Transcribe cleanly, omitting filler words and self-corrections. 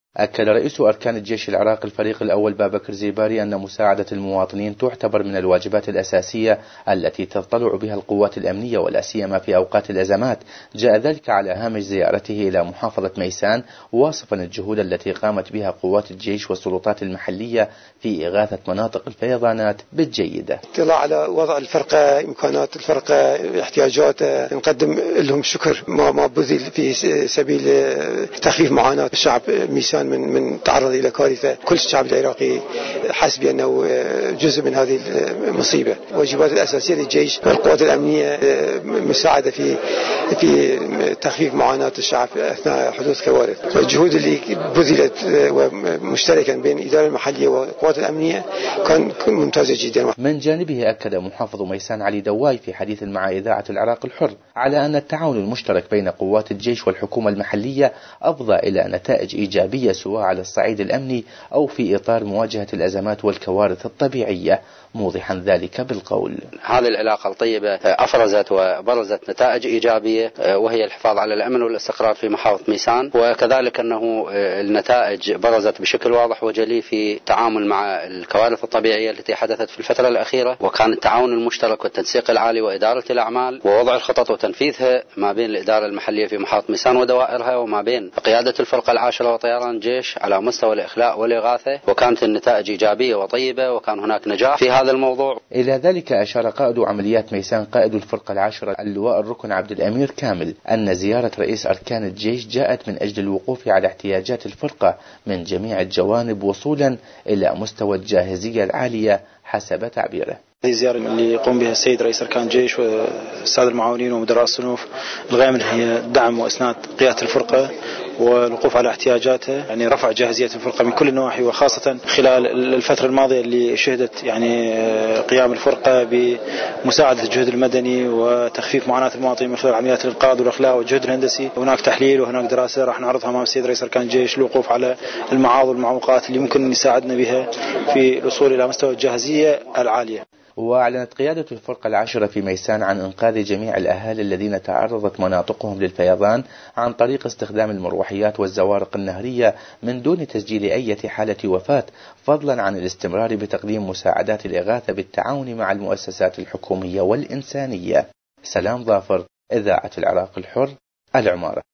أكد رئيس أركان الجيش العراقي الفريق الأول بابكر زيباري أن مساعدة المواطنين تعتبر من الواجبات الأساسية التي تضطلع بها القوات الأمنية ولا سيما في أوقات الأزمات. جاء ذلك على هامش زيارته إلى محافظة ميسان، واصفا الجهود التي قامت بها قوات الجيش والسلطات المحلية في إغاثة مناطق الفيضانات بالجيدة. اطلاع على وضع الفرقة، إمكانات الفرقة، احتياجاتها، نقدم لهم شكر ما بذل في سبيل تخفيف معاناة الشعب ميسان من تعرض إلى كارثة. كل الشعب العراقي حس بأنه جزء من هذه المصيبة. واجبات الأساسية للجيش والقوات الأمنية مساعدة في تخفيف معاناة الشعب أثناء حدوث كوارث. الجهود اللي بذلت مشتركا بين الإدارة المحلية والقوات الأمنية كان ممتازة جدا. من جانبه أكد محافظ ميسان علي دواي في حديث مع إذاعة العراق الحر على أن التعاون المشترك بين قوات الجيش والحكومة المحلية أفضى إلى نتائج إيجابية سواء على الصعيد الأمني أو في إطار مواجهة الأزمات والكوارث الطبيعية، موضحا ذلك بالقول: هذه العلاقة الطيبة أفرزت وبرزت نتائج إيجابية، وهي الحفاظ على الأمن والاستقرار في محافظة ميسان، وكذلك أنه النتائج برزت بشكل واضح وجلي في التعامل مع الكوارث الطبيعية التي حدثت في الفترة الأخيرة. وكان التعاون المشترك والتنسيق العالي وإدارة الأعمال ووضع الخطط وتنفيذها ما بين الإدارة المحلية في محافظة ميسان ودوائرها وما بين قيادة الفرقة العاشرة وطيران الجيش على مستوى الإخلاء والإغاثة، وكانت النتائج إيجابية وطيبة وكان هناك نجاح في هذا الموضوع. إلى ذلك أشار قائد عمليات ميسان قائد الفرقة العاشرة اللواء الركن عبد الأمير كامل أن زيارة رئيس أركان الجيش جاءت من أجل الوقوف على احتياجات الفرقة من جميع الجوانب وصولا إلى مستوى الجاهزية العالية حسب تعبيره. هذه الزيارة اللي يقوم بها السيد رئيس أركان الجيش والسادة المعاونين ومدراء الصنوف، الغاية منها هي دعم وإسناد قيادة الفرقة والوقوف على احتياجاتها، يعني رفع جاهزية الفرقة من كل النواحي، وخاصة خلال الفترة الماضية اللي شهدت يعني قيام الفرقة بمساعدة الجهد المدني وتخفيف معاناة المواطنين من خلال عمليات الإنقاذ والإخلاء والجهد الهندسي. هناك تحليل وهناك دراسة راح نعرضها أمام السيد رئيس أركان الجيش للوقوف على المعاض والمعوقات اللي ممكن يساعدنا بها في الوصول إلى مستوى الجاهزية العالية. وأعلنت قيادة الفرقة العاشرة في ميسان عن إنقاذ جميع الأهالي الذين تعرضت مناطقهم للفيضان عن طريق استخدام المروحيات والزوارق النهرية من دون تسجيل أي حالة وفاة، فضلا عن الاستمرار بتقديم مساعدات الإغاثة بالتعاون مع المؤسسات الحكومية والإنسانية. سلام ظافر، إذاعة العراق الحر، العمارة.